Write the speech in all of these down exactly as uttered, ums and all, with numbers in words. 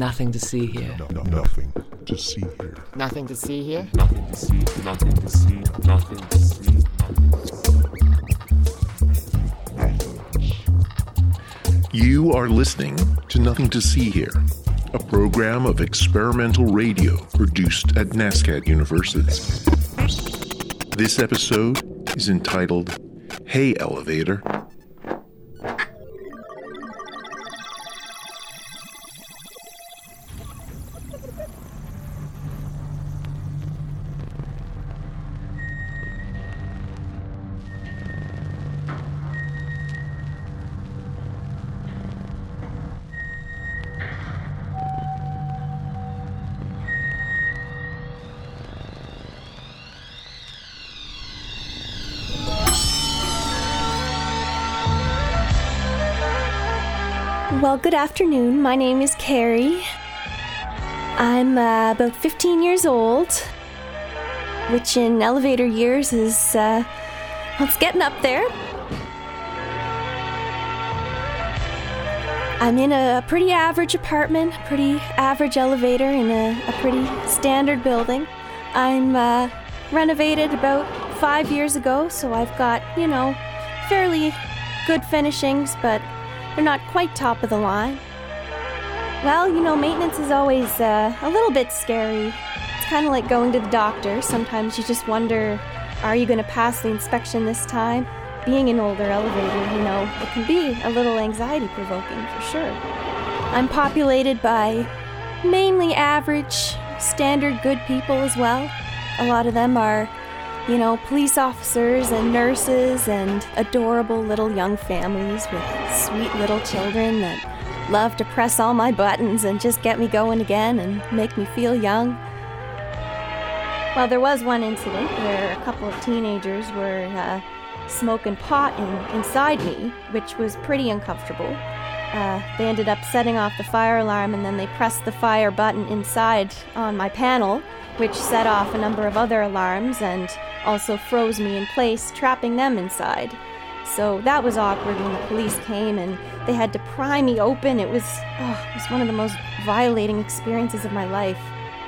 Nothing to see here. No, no, nothing to see here. Nothing to see here? Nothing to see, nothing to see, nothing to see. You are listening to Nothing to See Here, a program of experimental radio produced at NSCAD University. This episode is entitled, Hey Elevator. Well, good afternoon. My name is Carrie. I'm uh, about fifteen years old, which in elevator years is, uh, well, it's getting up there. I'm in a pretty average apartment, pretty average elevator in a, a pretty standard building. I'm uh, renovated about five years ago, so I've got, you know, fairly good finishings, but they're not quite top of the line. Well, you know, maintenance is always uh, a little bit scary. It's kind of like going to the doctor. Sometimes you just wonder, are you going to pass the inspection this time? Being an older elevator, you know, it can be a little anxiety-provoking for sure. I'm populated by mainly average, standard good people as well. A lot of them are, you know, police officers and nurses and adorable little young families with sweet little children that love to press all my buttons and just get me going again and make me feel young. Well, there was one incident where a couple of teenagers were uh, smoking pot in, inside me, which was pretty uncomfortable. Uh, they ended up setting off the fire alarm, and then they pressed the fire button inside on my panel, which set off a number of other alarms and also froze me in place, trapping them inside. So that was awkward when the police came and they had to pry me open. It was, oh, it was one of the most violating experiences of my life.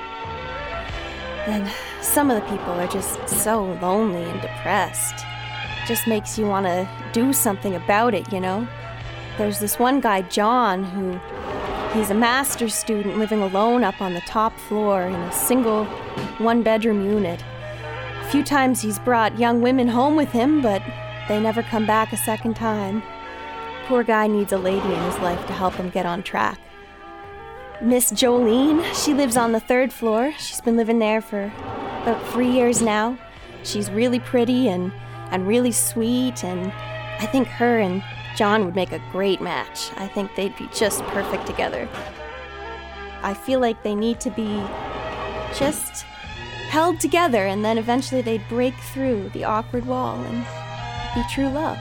And some of the people are just so lonely and depressed. It just makes you want to do something about it, you know? There's this one guy, John, who he's a master's student living alone up on the top floor in a single one-bedroom unit. A few times he's brought young women home with him, but they never come back a second time. Poor guy needs a lady in his life to help him get on track. Miss Jolene, she lives on the third floor. She's been living there for about three years now. She's really pretty and, and really sweet, and I think her and John would make a great match. I think they'd be just perfect together. I feel like they need to be just held together, and then eventually they'd break through the awkward wall and be true love.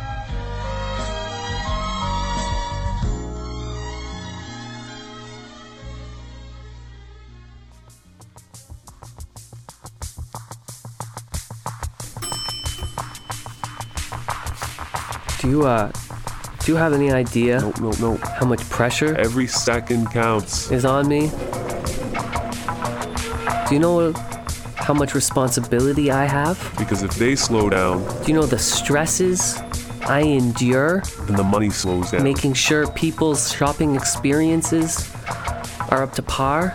Do you, uh, do you have any idea No, no, no. how much pressure Every second counts. is on me? Do you know how much responsibility I have? Because if they slow down, Do you know the stresses I endure then the money slows down. making sure people's shopping experiences are up to par?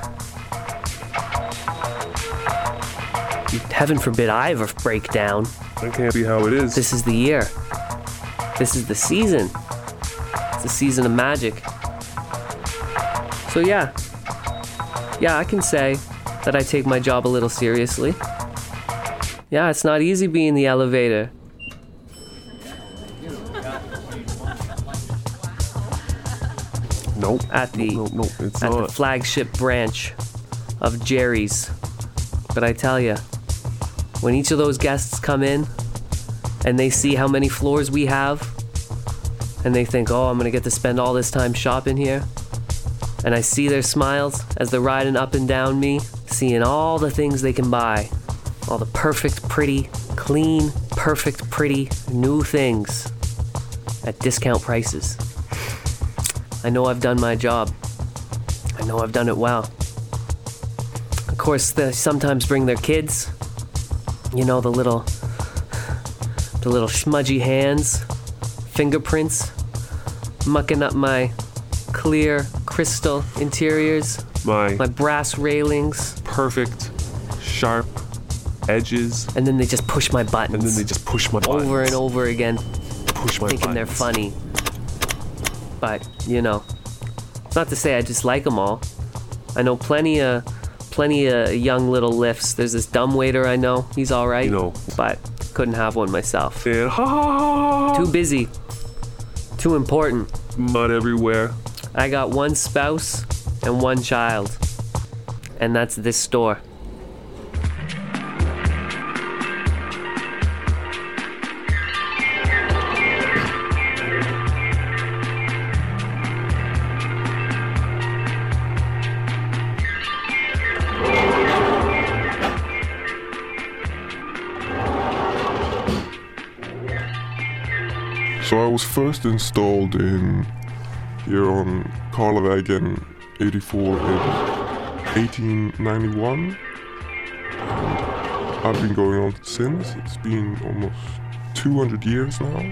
Heaven forbid I ever break down. That can't be how it is. This is the year. This is the season. It's the season of magic. So yeah. Yeah, I can say that I take my job a little seriously. Yeah, it's not easy being the elevator. Nope. At the No, no, no, it's at not. the flagship branch of Jerry's. But I tell you, when each of those guests come in and they see how many floors we have, and they think, oh, I'm gonna get to spend all this time shopping here, and I see their smiles as they're riding up and down me, seeing all the things they can buy, all the perfect, pretty, clean, perfect, pretty, new things at discount prices. I know I've done my job. I know I've done it well. Of course, they sometimes bring their kids. You know, the little, the little smudgy hands, fingerprints, mucking up my clear crystal interiors, My, my brass railings, perfect, sharp edges. and then they just push my buttons. And then they just push my buttons. over and over again, Push my thinking they're buttons. funny. But, you know, it's not to say I just like them all. I know plenty of, plenty of young little lifts. There's this dumbwaiter I know. He's all right. You know. But couldn't have one myself. And ha ha ha ha. Too busy. Too important. Mud everywhere. I got one spouse and one child. And that's this store. So I was first installed in here on Karlavägen eighty-four in eighteen ninety-one. And I've been going on since. It's been almost two hundred years now.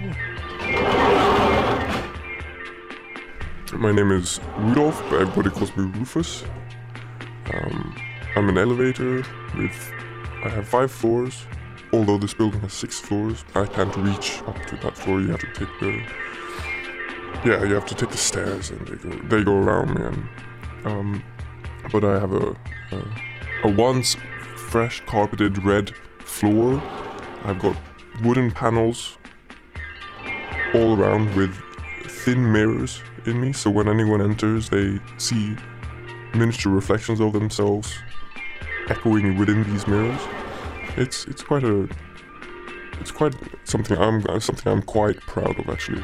My name is Rudolf, but everybody calls me Rufus. Um, I'm an elevator with, I have five floors. Although this building has six floors, I can't reach up to that floor. You have to take the, yeah, you have to take the stairs, and they go, they go around me. And, um, but I have a, a, a once fresh carpeted red floor. I've got wooden panels all around with thin mirrors in me, so when anyone enters, they see miniature reflections of themselves echoing within these mirrors. It's it's quite a it's quite something I'm something I'm quite proud of, actually.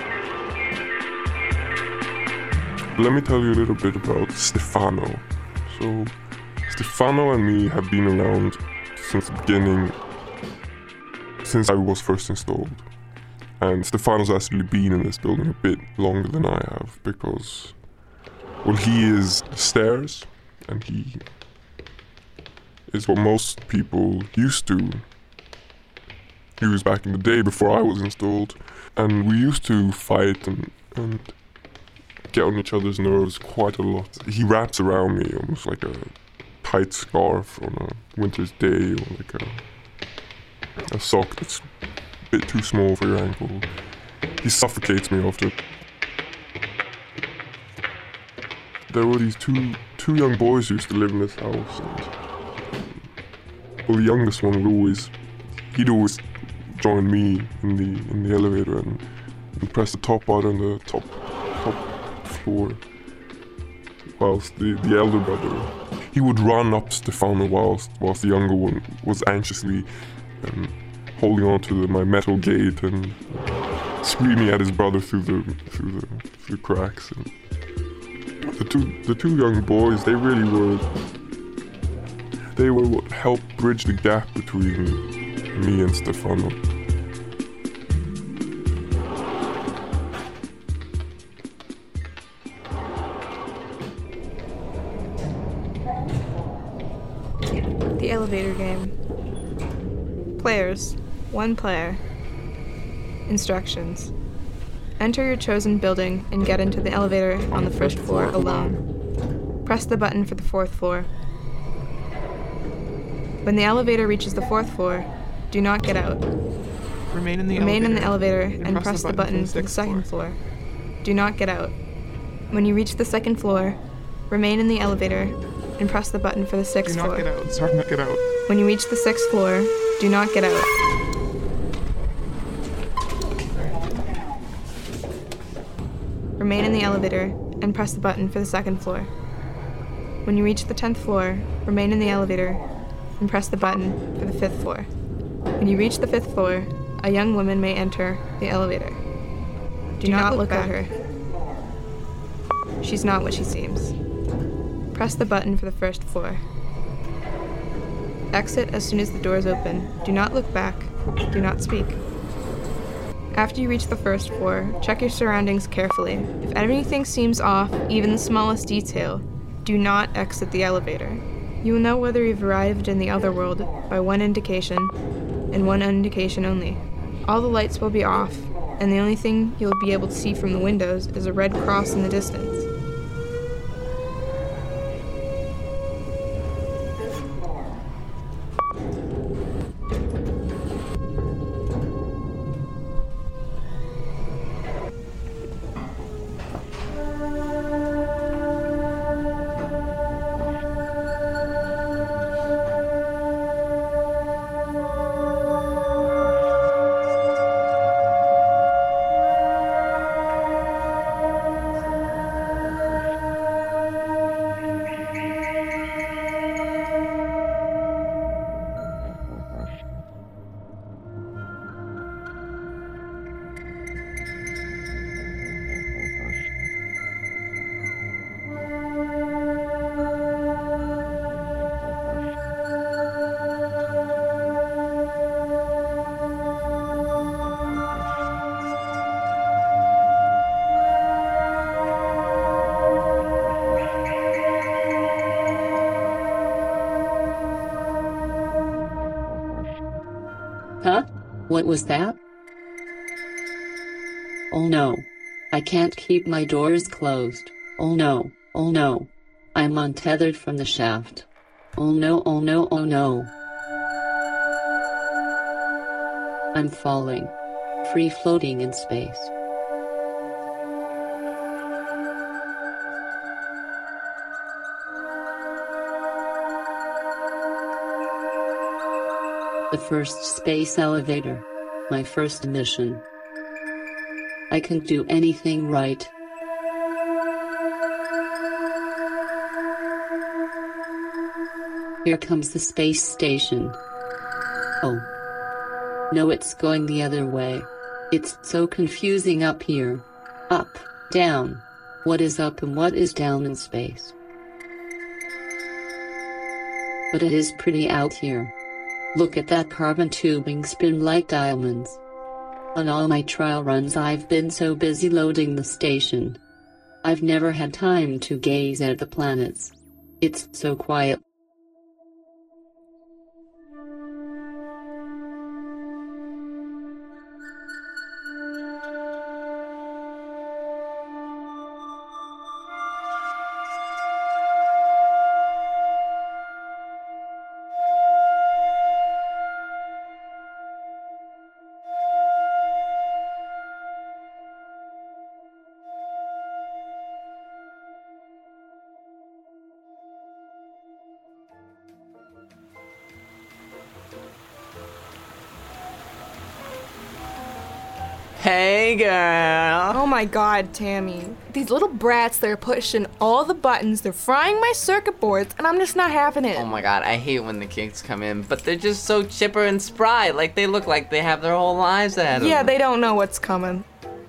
Let me tell you a little bit about Stefano. So Stefano and me have been around since the beginning, since I was first installed. And Stefano's actually been in this building a bit longer than I have, because, well, he is stairs, and he is what most people used to use back in the day before I was installed. And we used to fight and, and get on each other's nerves quite a lot. He wraps around me almost like a tight scarf on a winter's day, or like a, a sock that's a bit too small for your ankle. He suffocates me after. There were these two two young boys who used to live in this house, and well, the youngest one would always, he'd always join me in the in the elevator and, and press the top button on the top top floor, whilst the, the elder brother, he would run up Stefano whilst whilst the younger one was anxiously um, holding on to the, my metal gate and screaming at his brother through the through the through the cracks. And the two the two young boys, they really were. They were what helped bridge the gap between me and Stefano. The elevator game. Players. One player. Instructions. Enter your chosen building and get into the elevator on the first floor alone. Press the button for the fourth floor. When the elevator reaches the fourth floor, do not get out. Remain in the Remain elevator, in the elevator and press the button for the second floor. Do not get out. When you reach the second floor, remain in the elevator and press the button for the sixth Do not floor. get out. Sorry, not get out. When you reach the sixth floor, do not get out. Remain in the elevator and press the button for the second floor. When you reach the tenth floor, remain in the elevator and press the button for the fifth floor. When you reach the fifth floor, a young woman may enter the elevator. Do, Do not, not look, look at her. She's not what she seems. Press the button for the first floor. Exit as soon as the doors open. Do not look back. Do not speak. After you reach the first floor, check your surroundings carefully. If anything seems off, even the smallest detail, Do not exit the elevator. You will know whether you've arrived in the other world by one indication, and one indication only. All the lights will be off, and the only thing you'll be able to see from the windows is a red cross in the distance. Huh? What was that? Oh no. I can't keep my doors closed. Oh no, oh no. I'm untethered from the shaft. Oh no, oh no, oh no. I'm falling. Free floating in space. The first space elevator. My first mission. I can do anything right. Here comes the space station. Oh. No, it's going the other way. It's so confusing up here. Up, down. What is up and what is down in space? But it is pretty out here. Look at that carbon tubing spin like diamonds. On all my trial runs I've been so busy loading the station. I've never had time to gaze at the planets. It's so quiet. Hey, girl. Oh my god, Tammy. These little brats, they're pushing all the buttons, they're frying my circuit boards, and I'm just not having it. Oh my god, I hate when the kids come in, but they're just so chipper and spry. Like, they look like they have their whole lives ahead of Yeah, them. they don't know what's coming.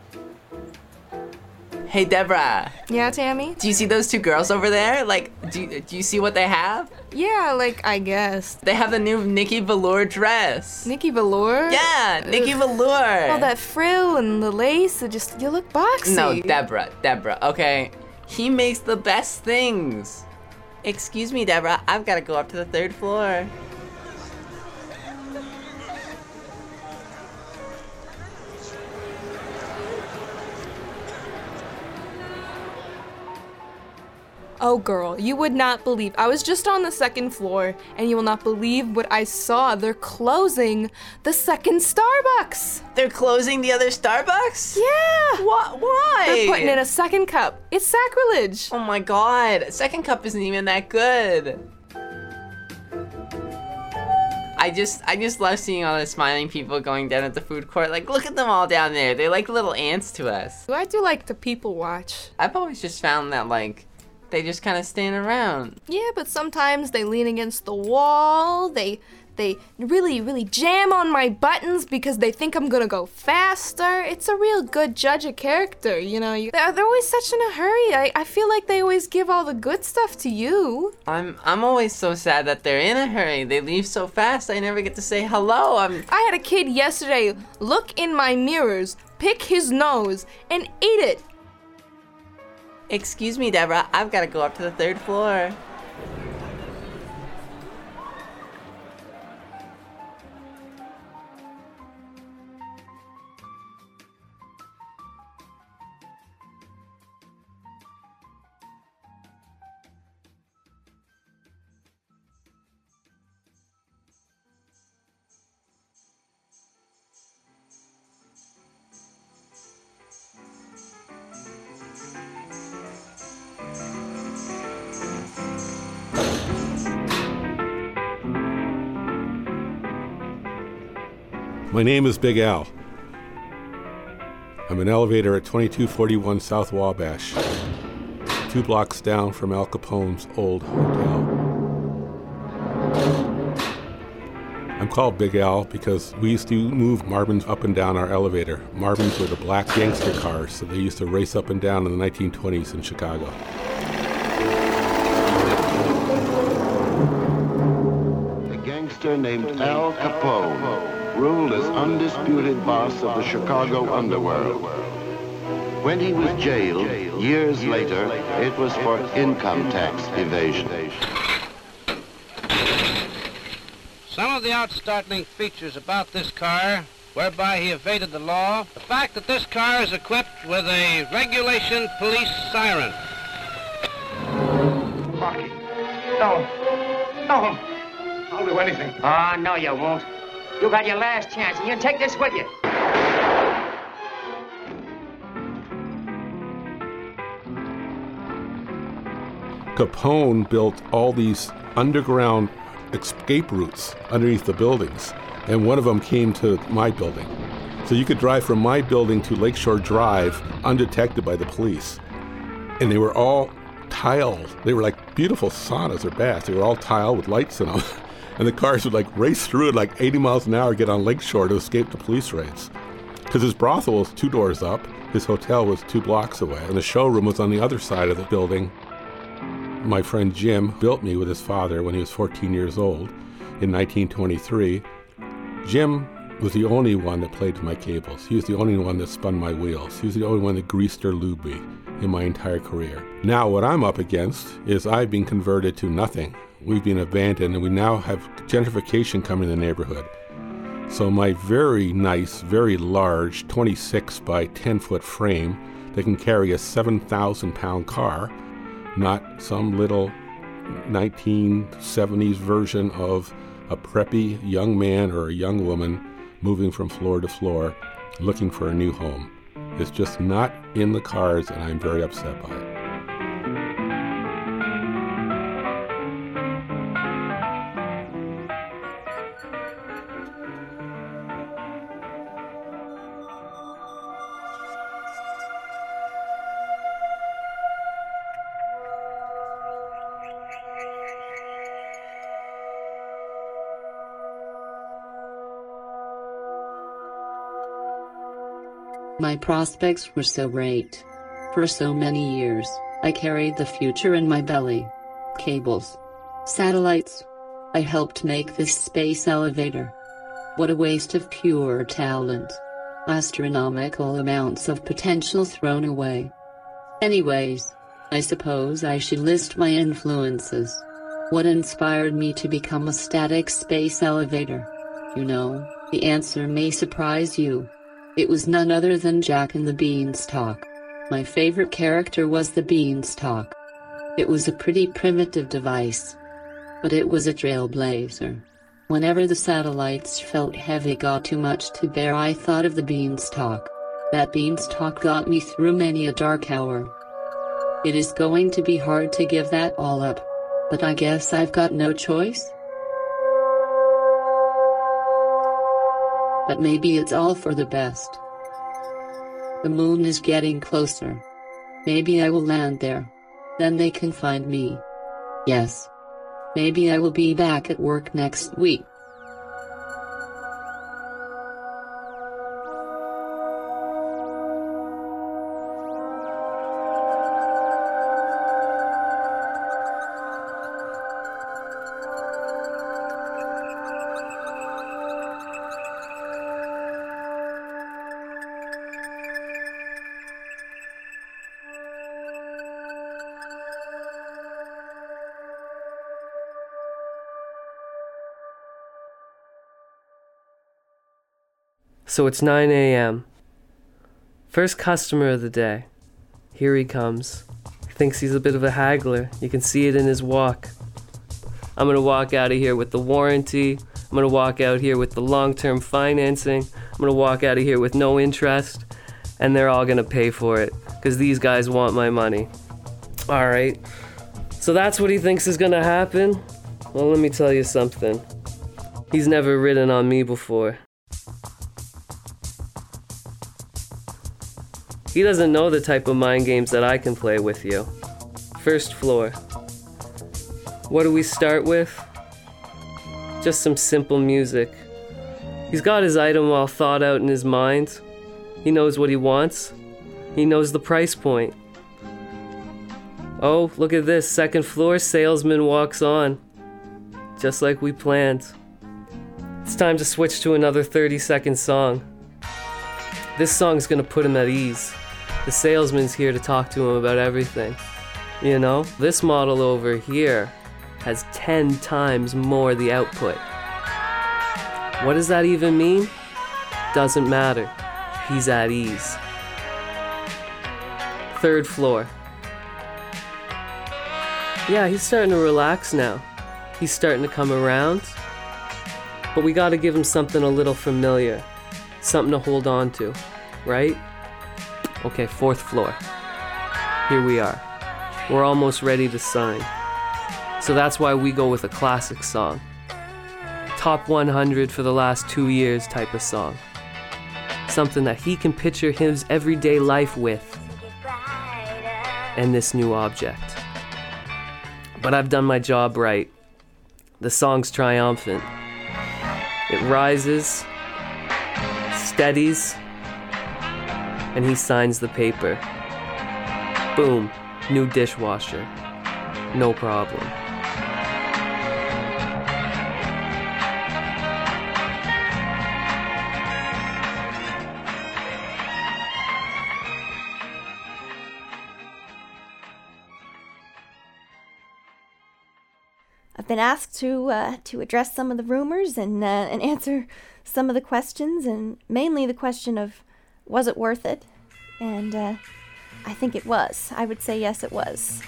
Hey, Deborah. Yeah, Tammy? Do you see those two girls over there? Like, do you, do you see what they have? Yeah, like, I guess. They have the new Nikki Velour dress. Nikki Velour? Yeah, Nikki Ugh. Velour. All that frill and the lace, it just, you look boxy. No, Deborah, Deborah, okay? He makes the best things. Excuse me, Deborah, I've got to go up to the third floor. Oh girl, you would not believe. I was just on the second floor, and you will not believe what I saw. They're closing the second Starbucks. They're closing the other Starbucks? Yeah. What? Why? They're putting in a second cup. It's sacrilege. Oh my god, second cup isn't even that good. I just I just love seeing all the smiling people going down at the food court. Like, look at them all down there. They're like little ants to us. I do like to people watch. I've always just found that, like, they just kind of stand around. Yeah, but sometimes they lean against the wall. They they really, really jam on my buttons because they think I'm gonna go faster. It's a real good judge of character, you know. You, they're, they're always such in a hurry. I, I feel like they always give all the good stuff to you. I'm I'm always so sad that they're in a hurry. They leave so fast. I never get to say hello. I'm. I had a kid yesterday look in my mirrors, pick his nose, and eat it. Excuse me, Deborah. I've got to go up to the third floor. My name is Big Al. I'm an elevator at twenty-two forty-one South Wabash, two blocks down from Al Capone's old hotel. I'm called Big Al because we used to move Marvins up and down our elevator. Marvins were the black gangster cars, so they used to race up and down in the nineteen twenties in Chicago. A gangster named Al Capone ruled as undisputed boss of the Chicago underworld. When he was jailed, years later, it was for income tax evasion. Some of the outstartling features about this car, whereby he evaded the law, the fact that this car is equipped with a regulation police siren. Rocky, no, no, I'll do anything. Oh, no, you won't. You got your last chance, and you take this with you. Capone built all these underground escape routes underneath the buildings, and one of them came to my building. So you could drive from my building to Lakeshore Drive undetected by the police. And they were all tiled. They were like beautiful saunas or baths. They were all tiled with lights in them. And the cars would like race through it like eighty miles an hour, get on Lakeshore to escape the police raids. Because his brothel was two doors up, his hotel was two blocks away, and the showroom was on the other side of the building. My friend Jim built me with his father when he was fourteen years old in nineteen twenty-three. Jim was the only one that played with my cables. He was the only one that spun my wheels. He was the only one that greased or lubed me in my entire career. Now what I'm up against is I've been converted to nothing. We've been abandoned, and we now have gentrification coming in the neighborhood. So my very nice, very large twenty-six by ten foot frame that can carry a seven thousand pound car, not some little nineteen seventies version of a preppy young man or a young woman moving from floor to floor looking for a new home. It's just not in the cards, and I'm very upset by it. My prospects were so great. For so many years, I carried the future in my belly. Cables. Satellites. I helped make this space elevator. What a waste of pure talent. Astronomical amounts of potential thrown away. Anyways, I suppose I should list my influences. What inspired me to become a static space elevator? You know, the answer may surprise you. It was none other than Jack and the Beanstalk. My favorite character was the Beanstalk. It was a pretty primitive device, but it was a trailblazer. Whenever the satellites felt heavy, got too much to bear, I thought of the Beanstalk. That Beanstalk got me through many a dark hour. It is going to be hard to give that all up, but I guess I've got no choice. But maybe it's all for the best. The moon is getting closer. Maybe I will land there. Then they can find me. Yes. Maybe I will be back at work next week. So it's nine a.m. First customer of the day. Here he comes. He thinks he's a bit of a haggler. You can see it in his walk. I'm gonna walk out of here with the warranty. I'm gonna walk out here with the long-term financing. I'm gonna walk out of here with no interest. And they're all gonna pay for it, because these guys want my money. All right. So that's what he thinks is gonna happen? Well, let me tell you something. He's never ridden on me before. He doesn't know the type of mind games that I can play with you. First floor. What do we start with? Just some simple music. He's got his item all thought out in his mind. He knows what he wants. He knows the price point. Oh, look at this. Second floor, salesman walks on. Just like we planned. It's time to switch to another thirty second song. This song's gonna put him at ease. The salesman's here to talk to him about everything. You know, this model over here has ten times more the output. What does that even mean? Doesn't matter. He's at ease. Third floor. Yeah, he's starting to relax now. He's starting to come around. But we gotta give him something a little familiar. Something to hold on to, right? Okay, fourth floor. Here we are. We're almost ready to sign. So that's why we go with a classic song. Top one hundred for the last two years type of song. Something that he can picture his everyday life with. And this new object. But I've done my job right. The song's triumphant. It rises, steadies, and he signs the paper. Boom, new dishwasher. No problem. I've been asked to uh, to address some of the rumors and uh, and answer some of the questions, and mainly the question of, was it worth it? And uh, I think it was. I would say yes, it was.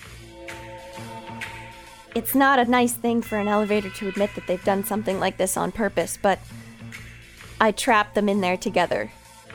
It's not a nice thing for an elevator to admit that they've done something like this on purpose, but I trapped them in there together.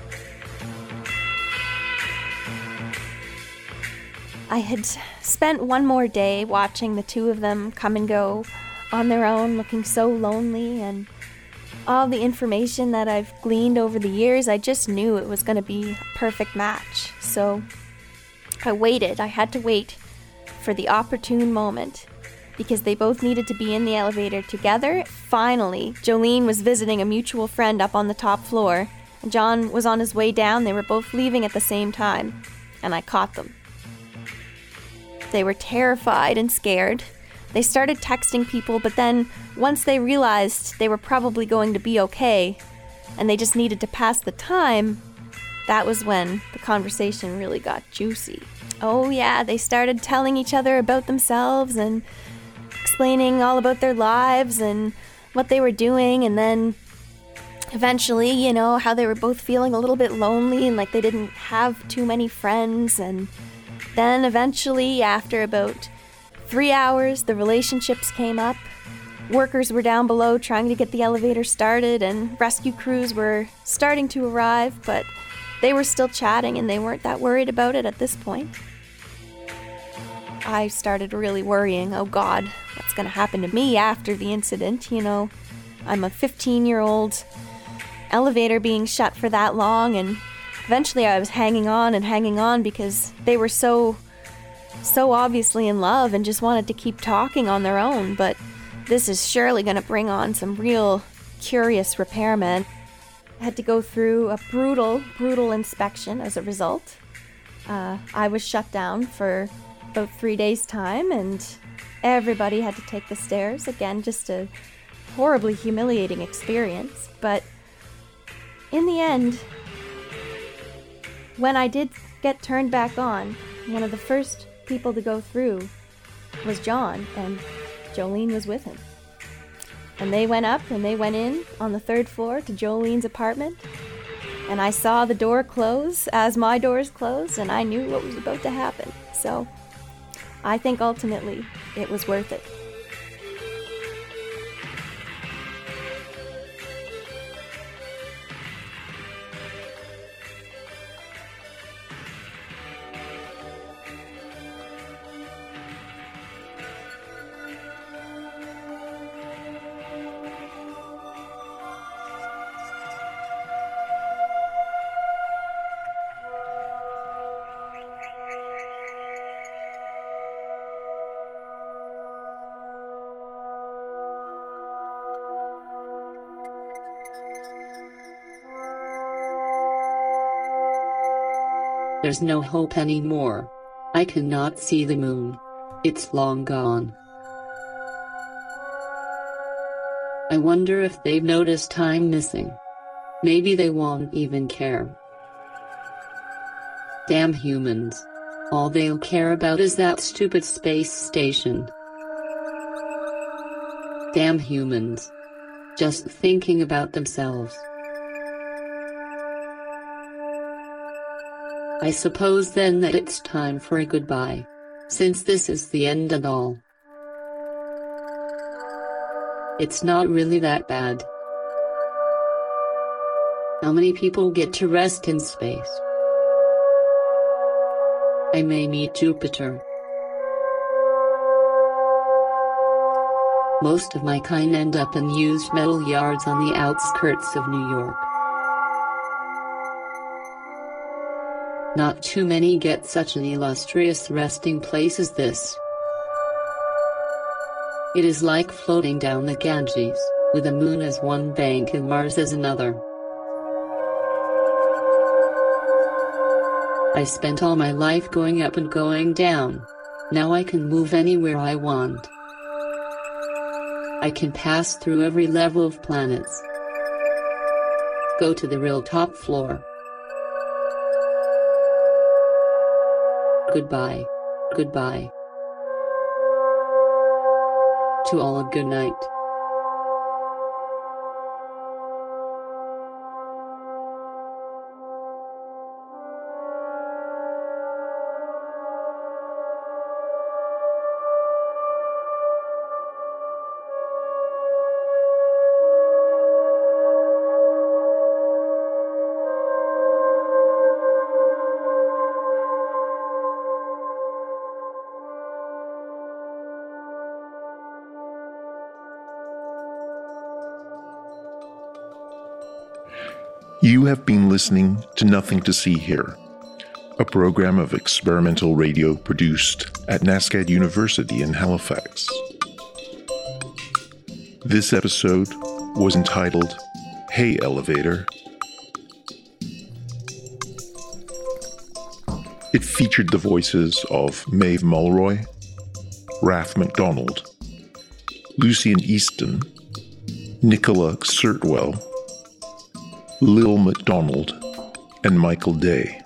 I had spent one more day watching the two of them come and go on their own, looking so lonely, and all the information that I've gleaned over the years, I just knew it was going to be a perfect match. So I waited. I had to wait for the opportune moment because they both needed to be in the elevator together. Finally, Jolene was visiting a mutual friend up on the top floor, and John was on his way down. They were both leaving at the same time, and I caught them. They were terrified and scared. They started texting people, but then once they realized they were probably going to be okay and they just needed to pass the time, that was when the conversation really got juicy. Oh yeah, they started telling each other about themselves and explaining all about their lives and what they were doing, and then eventually, you know, how they were both feeling a little bit lonely and like they didn't have too many friends. And then eventually, after about three hours, the relationships came up. Workers were down below trying to get the elevator started, and rescue crews were starting to arrive, but they were still chatting and they weren't that worried about it at this point. I started really worrying, oh God, what's going to happen to me after the incident? You know, I'm a fifteen-year-old elevator being shut for that long, and eventually I was hanging on and hanging on because they were so, so obviously in love and just wanted to keep talking on their own. But this is surely going to bring on some real curious repairmen. I had to go through a brutal, brutal inspection as a result. Uh, I was shut down for about three days' time, and everybody had to take the stairs. Again, just a horribly humiliating experience. But in the end, when I did get turned back on, one of the first people to go through was John, and Jolene was with him. And they went up and they went in on the third floor to Jolene's apartment. And I saw the door close as my doors closed, and I knew what was about to happen. So I think ultimately it was worth it. There's no hope anymore. I cannot see the moon. It's long gone. I wonder if they've noticed I'm missing. Maybe they won't even care. Damn humans. All they'll care about is that stupid space station. Damn humans. Just thinking about themselves. I suppose then that it's time for a goodbye, since this is the end and all. It's not really that bad. How many people get to rest in space? I may meet Jupiter. Most of my kind end up in used metal yards on the outskirts of New York. Not too many get such an illustrious resting place as this. It is like floating down the Ganges, with the moon as one bank and Mars as another. I spent all my life going up and going down. Now I can move anywhere I want. I can pass through every level of planets. Go to the real top floor. Goodbye. Goodbye. To all a good night. You have been listening to Nothing to See Here, a program of experimental radio produced at NSCAD University in Halifax. This episode was entitled Hey Elevator. It featured the voices of Maeve Mulroy, Raph MacDonald, Lucian Easton, Nicola Sirtwell, Lil MacDonald, and Michael Day.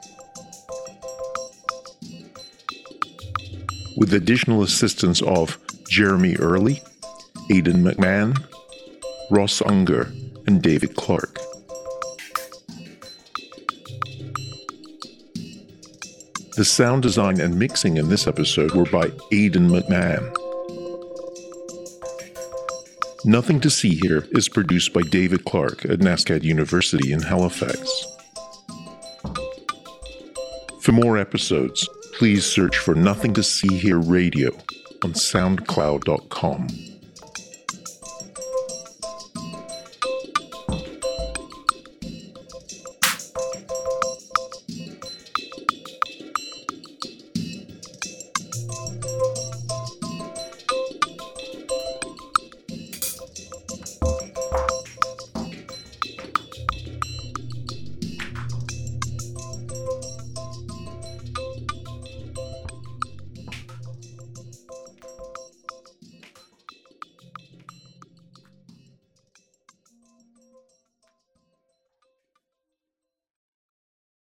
With additional assistance of Jeremy Early, Aidan McMahon, Ross Unger, and David Clark. The sound design and mixing in this episode were by Aidan McMahon. Nothing to See Here is produced by David Clark at NSCAD University in Halifax. For more episodes, please search for Nothing to See Here Radio on soundcloud dot com.